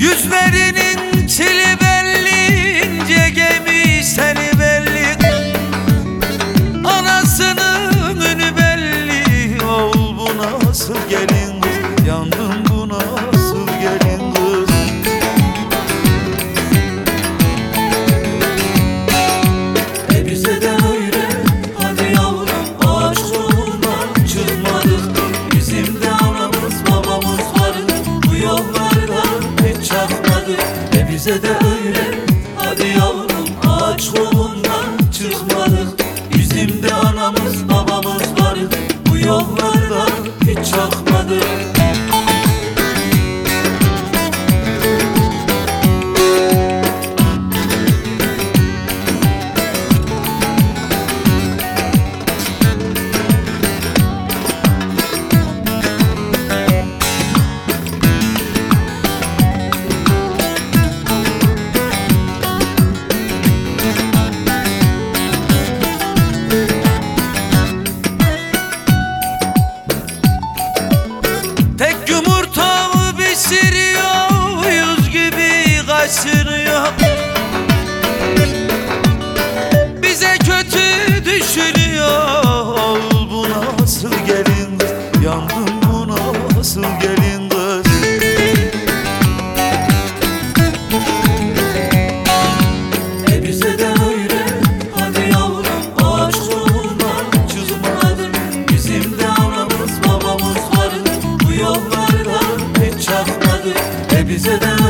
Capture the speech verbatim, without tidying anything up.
Yüzlerinin çili belli, ince gemi seni belli. Anasının ünü belli. Oğul bu nasıl gelin kız, yandım bu nasıl gelin kız. E bize de öyle, hadi yavrum ağaç kolundan çıkmadık. Bizim de anamız babamız vardı, bu yollarda hiç çakmadık. E bize de öyle, hadi yavrum ağaç kolundan çıkmadık. Bizim de anamız babamız vardı, bu yollarda hiç çakmadık. Tek yumurtamı pişiriyor, yüz gibi kaşınıyor. Bize kötü düşünüyor. Oğul bu nasıl gelin kız, yandım bu nasıl gelin kız. E bize de öyle, hadi yavrum ağaç kolundan çıkmadık. Bizim de anamız babamız vardı, bu yollarda hiç çakmadık. E bize de